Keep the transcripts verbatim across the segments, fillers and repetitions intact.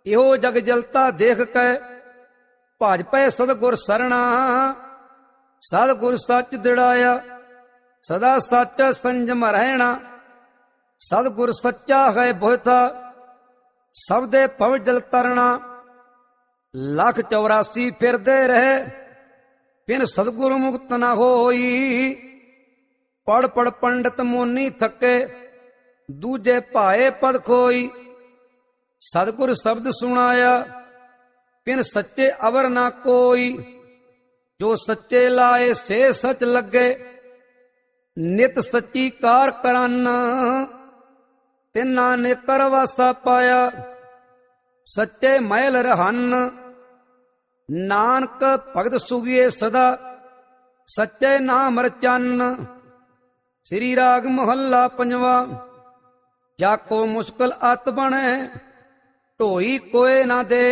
ਇਹੋ ਜਗ ਜਲਤਾ ਦੇਖ ਕੇ ਭਜ ਪਏ ਸਤਿਗੁਰ ਸਰਣਾ। ਸਤਿਗੁਰ ਸੱਚ ਦਿੜਾਇਆ ਸਦਾ ਸੱਚ ਸੰਜਮ ਰਹਿਣਾ। ਸਤਿਗੁਰ ਸੱਚਾ ਹੈ ਬੋਹਿਥਾ ਸਭ ਦੇ ਭਵ ਜਲ ਤਰਣਾ। ਲੱਖ ਚੌਰਾਸੀ ਫਿਰਦੇ ਰਹੇ ਬਿਨ ਸਤਿਗੁਰ ਮੁਕਤ ਨਾ ਹੋਈ। ਪੜ ਪੜ ਪੰਡਤ ਮੋਨੀ ਥੱਕੇ ਦੂਜੇ ਭਾਏ ਪਦ ਖੋਈ। ਸਤਿਗੁਰ ਸ਼ਬਦ ਸੁਣਾਇਆ ਬਿਨ ਸੱਚੇ ਅਵਰ ਨਾ ਕੋਈ। ਜੋ ਸੱਚੇ ਲਾਏ ਸੇ ਸਚ ਲੱਗੇ ਨਿਤ ਸੱਚੀ ਕਾਰ ਕਰਨ। ਤਿੰਨਾਂ ਨੇ ਕਰ ਵਾਸਾ ਪਾਇਆ ਸੱਚੇ ਮਹਿਲ ਰਹਨ। ਨਾਨਕ ਭਗਤ ਸੁਗੀਏ ਸਦਾ ਸੱਚੇ ਨਾਮ ਰਚਨ। ਸ੍ਰੀ ਰਾਗ ਮਹੱਲਾ ਪੰਜਵਾ। ਜਾਕੋ ਮੁਸ਼ਕਲ ਅਤ ਬਣੇ ਢੋਈ ਕੋਏ ਨਾ ਦੇ।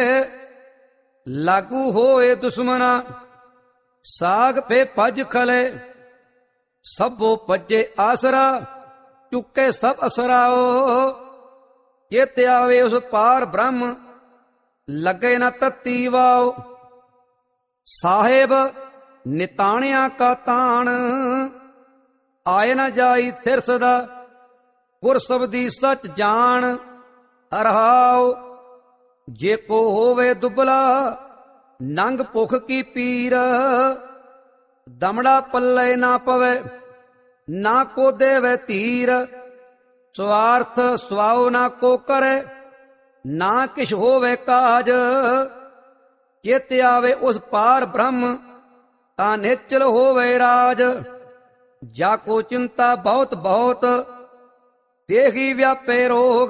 ਲਾਗੂ ਹੋਏ ਦੁਸ਼ਮਨਾ ਸਾਗ ਫੇ ਭਜ ਖਲੇ। ਸਭੋ ਭਜੇ ਆਸਰਾ ਚੁੱਕੇ ਸਭ ਅਸਰਾਓ। ਚੇਤੇ ਆਵੇ ਉਸ ਪਾਰ ਬ੍ਰਹਮ ਲੱਗੇ ਨਾ ਤਤੀ ਵਾਓ। ਸਾਹਿਬ ਨਿਤਾਣਿਆ ਕਾ ਤਾਣ ਆਏ ਨਾ ਜਾਈ ਥਿਰ ਸਦਾ। ਗੁਰ ਸਬਦੀ ਸੱਚ ਜਾਣ ਰਹਾਓ। ਜੇ ਕੋ ਹੋਵੇ ਦੁਬਲਾ ਨੰਗ ਭੁਖ ਕੀ ਪੀਰ। ਦਮੜਾ ਪੱਲੇ ਨਾ ਪਵੇ ਨਾ ਕੋ ਦੇਵੇ ਧੀਰ। ਸਵਾਰਥ ਸਵਾਉ ਨਾ ਕੋ ਕਰੇ ਨਾ ਕਿਛ ਹੋਵੇ ਕਾਜ। ਚੇਤੇ ਆਵੇ ਉਸ ਪਾਰ ਬ੍ਰਹਮ ਤਾਂ ਨਿਚਲ ਹੋਵੇ ਰਾਜ। ਜਾ ਕੋ ਚਿੰਤਾ ਬਹੁਤ ਬਹੁਤ ਦੇਹੀ ਵਿਆਪੇ ਰੋਗ।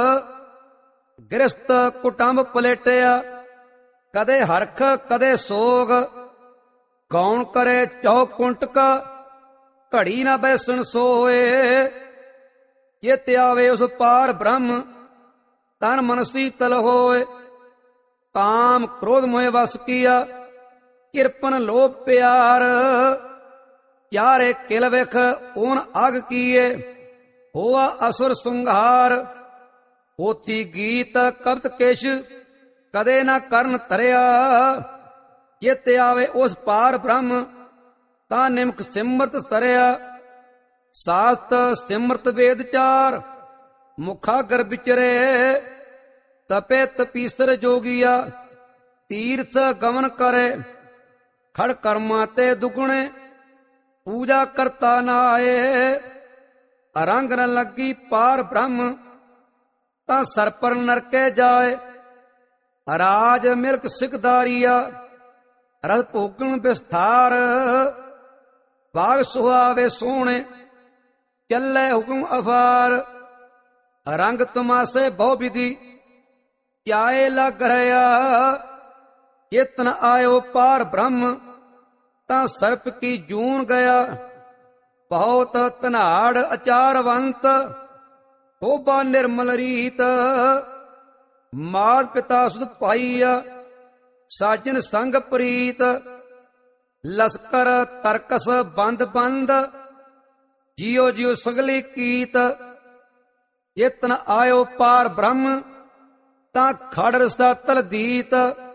ਗ੍ਰਸਤ ਕੁਟੰਬ ਪਲੇਟਿਆ ਕਦੇ ਹਰਖ ਕਦੇ ਸੋਗ। ਕੌਣ ਕਰੇ ਚੌਕੁੰਟਕ ਘੜੀ ਨਾ ਬੈਸਣ ਸੋਏ। ਚੇਤੇ ਆਵੇ ਉਸ ਪਾਰ ਬ੍ਰਹਮ ਤਨ ਮਨ ਸੀਤਲ ਹੋਏ। ਕਾਮ ਕ੍ਰੋਧ ਮੋਹ ਵਸ ਕੀਆ ਕਿਰਪਨ ਲੋਭ ਪਿਆਰ। ਚਾਰੇ ਕਿਲ ਵਿਖ ਊਨ ਅਗ ਕੀਏ ਹੋਆ ਅਸੁਰ ਸੰਘਾਰ। ਹੋਤੀ ਗੀਤ ਕਬਤ ਕੇਸ਼ ਕਦੇ ਨਾ ਕਰਨ ਧਰਿਆ। ਚੇਤੇ ਆਵੇ ਉਸ ਪਾਰ ਬ੍ਰਹਮ ਤਾਂ ਨਿਮਕ ਸਿਮਰਤ ਤਰਿਆ। ਸਾਸਤ ਸਿਮਰਤ ਵੇਦ ਚਾਰ ਮੁਖਾਗਰ ਵਿਚਰੇ। ਤਪੇ ਤਪੀਸਰ ਜੋਗੀਆ ਤੀਰਥ ਗਮਨ ਕਰੇ। ਖੜ ਕਰਮਾਂ ਤੇ ਦੁਗਣੇ ਪੂਜਾ ਕਰਤਾ ਨਾਏ। ਰੰਗ ਨ ਲੱਗੀ ਪਾਰ ਬ੍ਰਹਮ ਤਾਂ ਸਰਪਰ ਨਰਕੇ ਜਾਏ। ਰਾਜ ਮਿਲਕ ਸਿਕਦਾਰੀਆ ਰਸ ਭੋਗਣ ਵਿਸਥਾਰ। ਬਾਗ ਸੁਹਾਵੇ ਸੋਹਣੇ ਚੱਲੇ ਹੁਕਮ ਅਫਾਰ। ਰੰਗ ਤਮਾਸੇ ਬਹੁ ਵਿਧੀ ਕਿਆਏ ਲੱਗ ਰਿਹਾ। ਚੇਤਨ ਆਇਓ ਪਾਰ ਬ੍ਰਹਮ ਤਾਂ ਸਰਪ ਕੀ ਜੂਨ ਗਿਆ। ਬਹੁਤ ਧਨਾੜ ਅਚਾਰਵੰਤ ਹੋਬਾ ਨਿਰਮਲ ਰੀਤ। ਮਾਤ ਪਿਤਾ ਸੁਧ ਪਾਈਆ ਸਾਜਨ ਸੰਗ ਪ੍ਰੀਤ। ਲਸਕਰ ਤਰਕਸ ਬੰਦ ਬੰਦ ਜਿਉ ਜਿਉ ਸਗਲੀ ਕੀਤ। ਚੇਤਨ ਆਇਓ ਪਾਰ ਬ੍ਰਹਮ ਤਾਂ ਖੜ ਰਸਦਾ ਤਲਦੀਤ।